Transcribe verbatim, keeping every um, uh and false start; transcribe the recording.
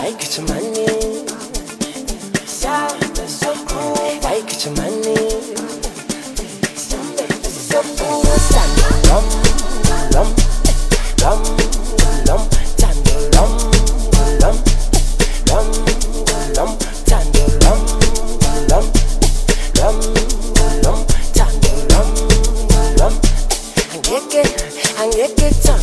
Ay, get your money. Sound so cool. Ay, get your money. So cool. Stand rum, rum, rum, rum. Stand rum, rum, rum, rum. Stand rum, rum, rum, rum. Stand rum, rum. Angeke, angeke,